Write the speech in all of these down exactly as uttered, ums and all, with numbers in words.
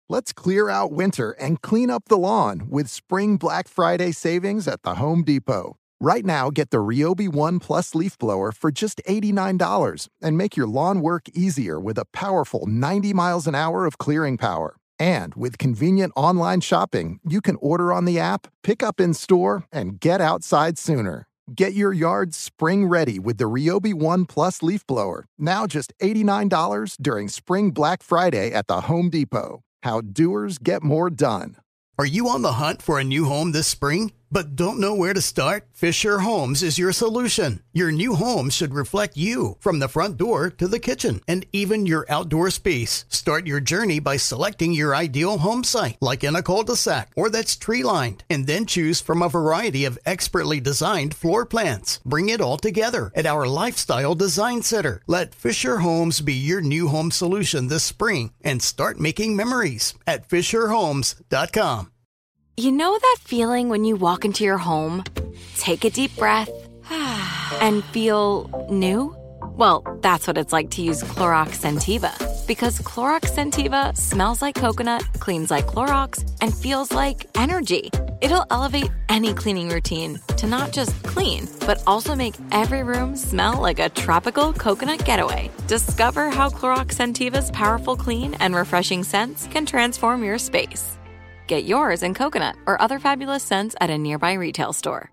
Let's clear out winter and clean up the lawn with Spring Black Friday savings at the Home Depot. Right now, get the Ryobi One Plus leaf blower for just eighty-nine dollars and make your lawn work easier with a powerful ninety miles an hour of clearing power. And with convenient online shopping, you can order on the app, pick up in store, and get outside sooner. Get your yard spring ready with the Ryobi One Plus leaf blower, now just eighty-nine dollars during Spring Black Friday at the Home Depot. How doers get more done. Are you on the hunt for a new home this spring, but don't know where to start? Fisher Homes is your solution. Your new home should reflect you, from the front door to the kitchen, and even your outdoor space. Start your journey by selecting your ideal home site, like in a cul-de-sac or that's tree-lined, and then choose from a variety of expertly designed floor plans. Bring it all together at our Lifestyle Design Center. Let Fisher Homes be your new home solution this spring and start making memories at fisher homes dot com. You know that feeling when you walk into your home, take a deep breath, and feel new? Well, that's what it's like to use Clorox Scentiva. Because Clorox Scentiva smells like coconut, cleans like Clorox, and feels like energy. It'll elevate any cleaning routine to not just clean, but also make every room smell like a tropical coconut getaway. Discover how Clorox Scentiva's powerful clean and refreshing scents can transform your space. Get yours in coconut or other fabulous scents at a nearby retail store.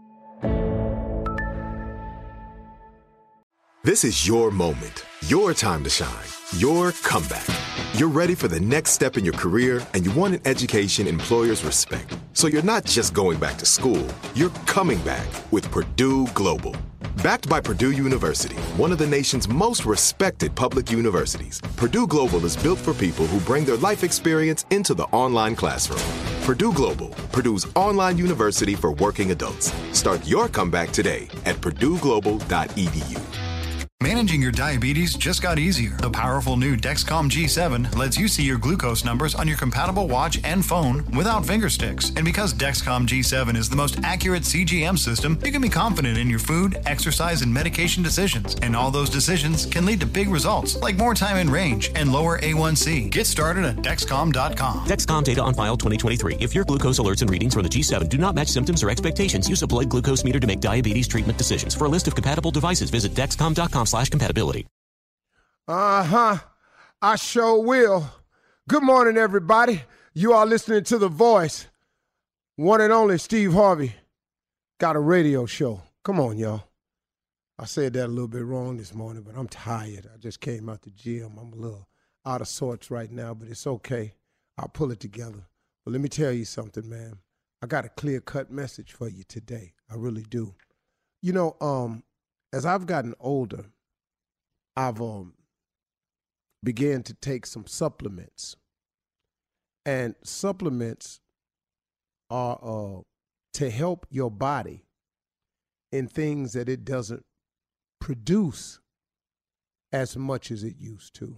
This is your moment, your time to shine, your comeback. You're ready for the next step in your career, and you want an education employers respect. So you're not just going back to school, you're coming back with Purdue Global. Backed by Purdue University, one of the nation's most respected public universities, Purdue Global is built for people who bring their life experience into the online classroom. Purdue Global, Purdue's online university for working adults. Start your comeback today at purdue global dot e d u. Managing your diabetes just got easier. The powerful new Dexcom G seven lets you see your glucose numbers on your compatible watch and phone without finger sticks. And because Dexcom G seven is the most accurate C G M system, you can be confident in your food, exercise, and medication decisions. And all those decisions can lead to big results, like more time in range and lower A one C. Get started at Dexcom dot com. Dexcom data on file twenty twenty-three. If your glucose alerts and readings from the G seven do not match symptoms or expectations, use a blood glucose meter to make diabetes treatment decisions. For a list of compatible devices, visit Dexcom dot com slash compatibility. Uh-huh. I sure will. Good morning, everybody. You are listening to The Voice. One and only Steve Harvey got a radio show. Come on, y'all. I said that a little bit wrong this morning, but I'm tired. I just came out the gym. I'm a little out of sorts right now, but it's okay. I'll pull it together. But let me tell you something, man. I got a clear-cut message for you today. I really do. You know, um, as I've gotten older, I've um, began to take some supplements. And supplements are uh, to help your body in things that it doesn't produce as much as it used to.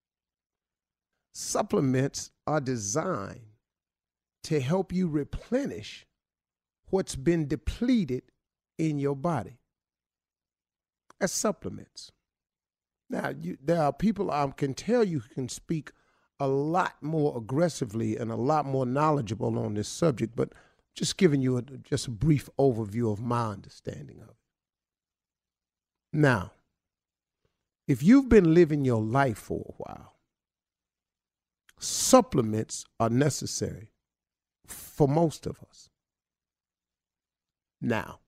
Supplements are designed to help you replenish what's been depleted in your body. As supplements. Now, you, there are people I can tell you can speak a lot more aggressively and a lot more knowledgeable on this subject, but just giving you a, just a brief overview of my understanding of it. Now, if you've been living your life for a while, supplements are necessary for most of us. Now,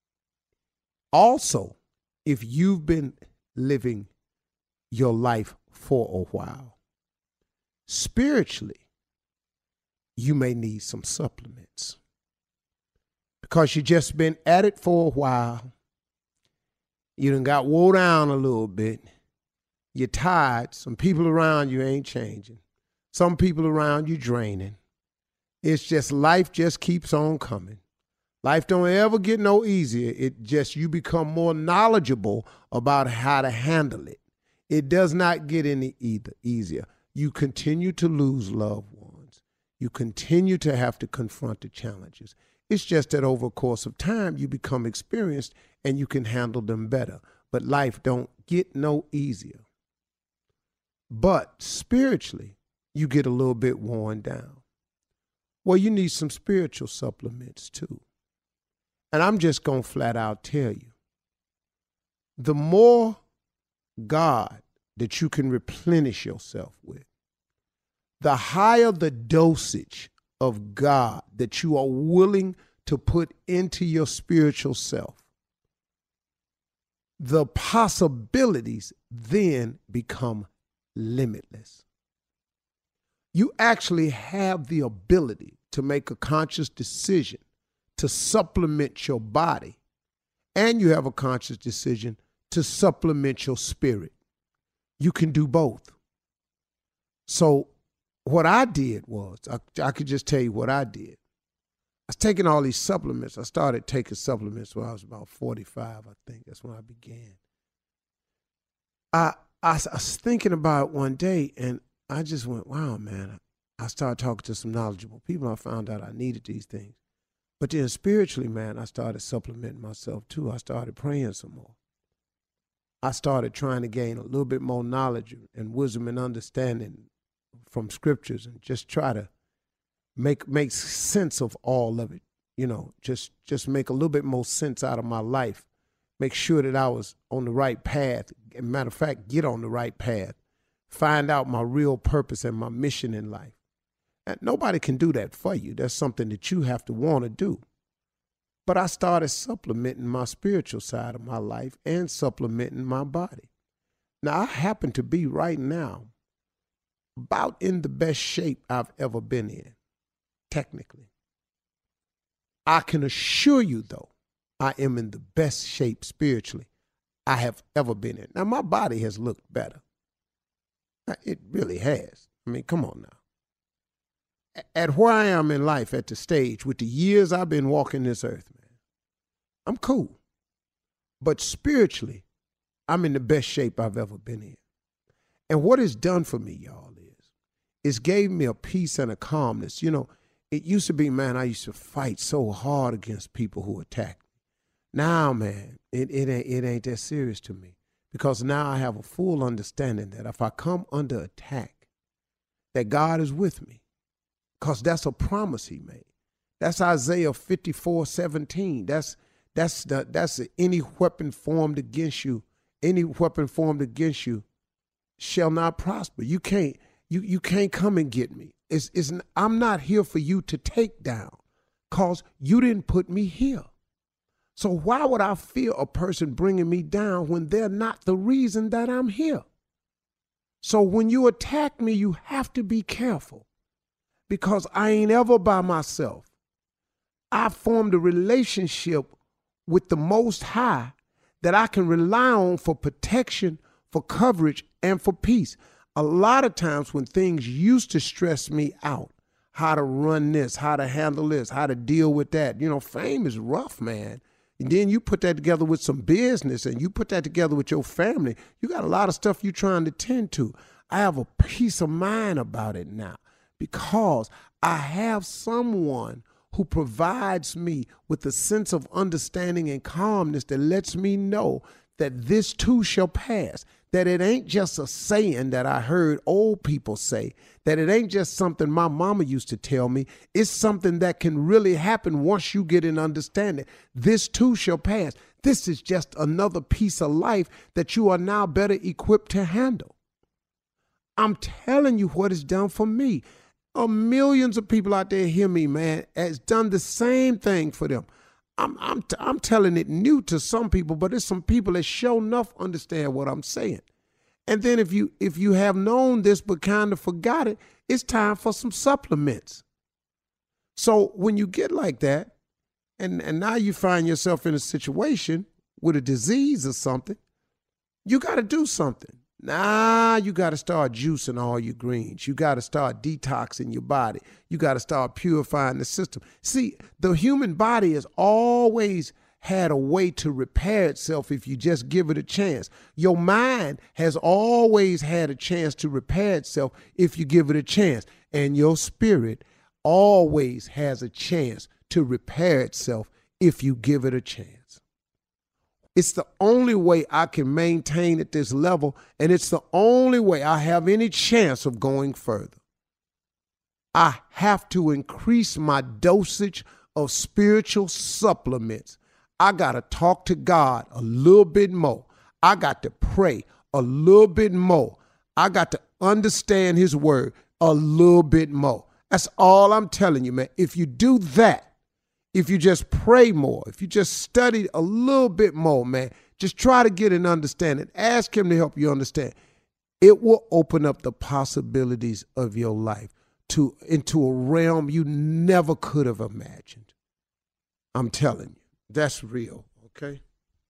also, if you've been living your life for a while, spiritually, you may need some supplements because you just been at it for a while. You done got wore down a little bit. You're tired. Some people around you ain't changing. Some people around you draining. It's just life just keeps on coming. Life don't ever get no easier. It just, you become more knowledgeable about how to handle it. It does not get any either easier. You continue to lose loved ones. You continue to have to confront the challenges. It's just that over a course of time, you become experienced and you can handle them better. But life don't get no easier. But spiritually, you get a little bit worn down. Well, you need some spiritual supplements too. And I'm just going to flat out tell you, the more God that you can replenish yourself with, the higher the dosage of God that you are willing to put into your spiritual self, the possibilities then become limitless. You actually have the ability to make a conscious decision to supplement your body, and you have a conscious decision to supplement your spirit. You can do both. So what I did was, I, I could just tell you what I did. I was taking all these supplements. I started taking supplements when I was about forty-five, I think. That's when I began. I, I, I was thinking about it one day, and I just went, wow, man. I started talking to some knowledgeable people. I found out I needed these things. But then spiritually, man, I started supplementing myself too. I started praying some more. I started trying to gain a little bit more knowledge and wisdom and understanding from scriptures, and just try to make make sense of all of it. You know, just just make a little bit more sense out of my life. Make sure that I was on the right path. As a matter of fact, get on the right path. Find out my real purpose and my mission in life. And nobody can do that for you. That's something that you have to want to do. But I started supplementing my spiritual side of my life and supplementing my body. Now, I happen to be right now about in the best shape I've ever been in, technically. I can assure you, though, I am in the best shape spiritually I have ever been in. Now, my body has looked better. It really has. I mean, come on now. At where I am in life, at the stage, with the years I've been walking this earth, man, I'm cool. But spiritually, I'm in the best shape I've ever been in. And what it's done for me, y'all, is it's gave me a peace and a calmness. You know, it used to be, man, I used to fight so hard against people who attacked me. Now, man, it, it, ain't, it ain't that serious to me, because now I have a full understanding that if I come under attack, that God is with me, because that's a promise he made. That's Isaiah fifty-four seventeen. That's that's the that's the, any weapon formed against you, any weapon formed against you shall not prosper. You can't you you can't come and get me. It's it's I'm not here for you to take down, because you didn't put me here. So why would I fear a person bringing me down when they're not the reason that I'm here? So when you attack me, you have to be careful, because I ain't ever by myself. I formed a relationship with the Most High that I can rely on for protection, for coverage, and for peace. A lot of times when things used to stress me out, how to run this, how to handle this, how to deal with that. You know, fame is rough, man. And then you put that together with some business, and you put that together with your family. You got a lot of stuff you're trying to tend to. I have a peace of mind about it now, because I have someone who provides me with a sense of understanding and calmness that lets me know that this too shall pass, that it ain't just a saying that I heard old people say, that it ain't just something my mama used to tell me. It's something that can really happen once you get an understanding. This too shall pass. This is just another piece of life that you are now better equipped to handle. I'm telling you what it's done for me. Uh, millions of people out there hear me, man. It's done the same thing for them. I'm I'm t- I'm telling it new to some people, but there's some people that sure enough understand what I'm saying. And then if you if you have known this but kind of forgot it, it's time for some supplements. So when you get like that, and, and now you find yourself in a situation with a disease or something, you got to do something. Now you got to start juicing all your greens. You got to start detoxing your body. You got to start purifying the system. See, the human body has always had a way to repair itself if you just give it a chance. Your mind has always had a chance to repair itself if you give it a chance. And your spirit always has a chance to repair itself if you give it a chance. It's the only way I can maintain at this level, and it's the only way I have any chance of going further. I have to increase my dosage of spiritual supplements. I got to talk to God a little bit more. I got to pray a little bit more. I got to understand his word a little bit more. That's all I'm telling you, man. If you do that, if you just pray more, if you just study a little bit more, man, just try to get an understanding. Ask him to help you understand. It will open up the possibilities of your life to into a realm you never could have imagined. I'm telling you, that's real, okay?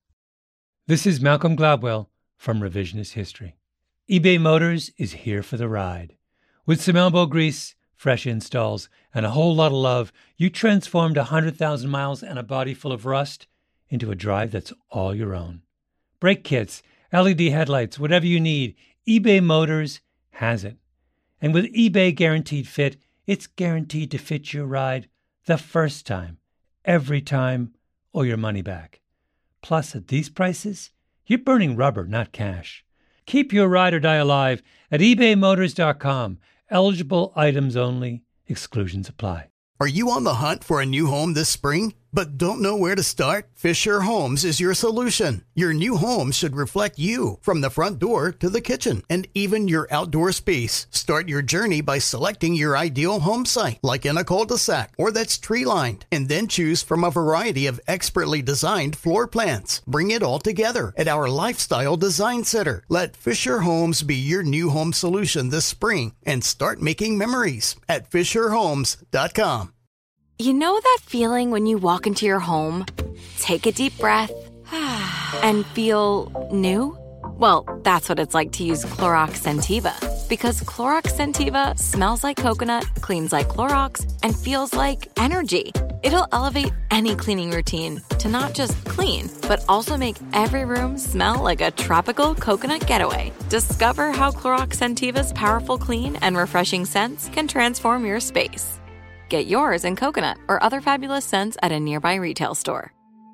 This is Malcolm Gladwell from Revisionist History. eBay Motors is here for the ride. With some elbow grease, fresh installs, and a whole lot of love, you transformed one hundred thousand miles and a body full of rust into a drive that's all your own. Brake kits, L E D headlights, whatever you need, eBay Motors has it. And with eBay Guaranteed Fit, it's guaranteed to fit your ride the first time, every time, or your money back. Plus, at these prices, you're burning rubber, not cash. Keep your ride or die alive at ebay motors dot com. Eligible items only. Exclusions apply. Are you on the hunt for a new home this spring, but don't know where to start? Fisher Homes is your solution. Your new home should reflect you, from the front door to the kitchen, and even your outdoor space. Start your journey by selecting your ideal home site, like in a cul-de-sac or that's tree-lined, and then choose from a variety of expertly designed floor plans. Bring it all together at our Lifestyle Design Center. Let Fisher Homes be your new home solution this spring, and start making memories at fisher homes dot com. You know that feeling when you walk into your home, take a deep breath, and feel new? Well, that's what it's like to use Clorox Scentiva. Because Clorox Scentiva smells like coconut, cleans like Clorox, and feels like energy. It'll elevate any cleaning routine to not just clean, but also make every room smell like a tropical coconut getaway. Discover how Clorox Scentiva's powerful clean and refreshing scents can transform your space. Get yours in coconut or other fabulous scents at a nearby retail store.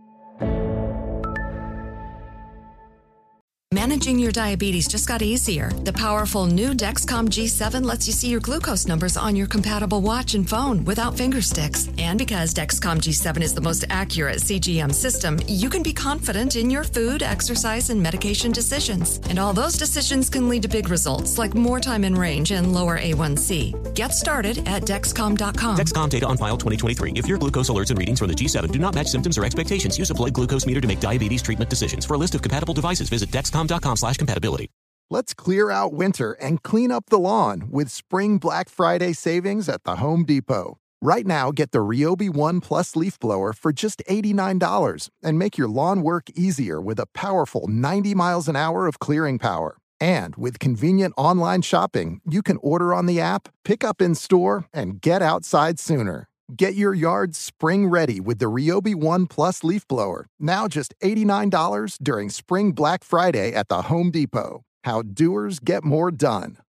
Managing your diabetes just got easier. The powerful new Dexcom G seven lets you see your glucose numbers on your compatible watch and phone without finger sticks. And because Dexcom G seven is the most accurate C G M system, you can be confident in your food, exercise, and medication decisions. And all those decisions can lead to big results, like more time in range and lower A one C. Get started at Dexcom dot com. Dexcom data on file twenty twenty-three. If your glucose alerts and readings from the G seven do not match symptoms or expectations, use a blood glucose meter to make diabetes treatment decisions. For a list of compatible devices, visit Dexcom dot com slash compatibility. Let's clear out winter and clean up the lawn with Spring Black Friday savings at the Home Depot. Right now, get the Ryobi One Plus leaf blower for just eighty-nine dollars and make your lawn work easier with a powerful ninety miles an hour of clearing power. And with convenient online shopping, you can order on the app, pick up in store, and get outside sooner. Get your yard spring ready with the Ryobi One Plus leaf blower, now just eighty-nine dollars during Spring Black Friday at the Home Depot. How doers get more done.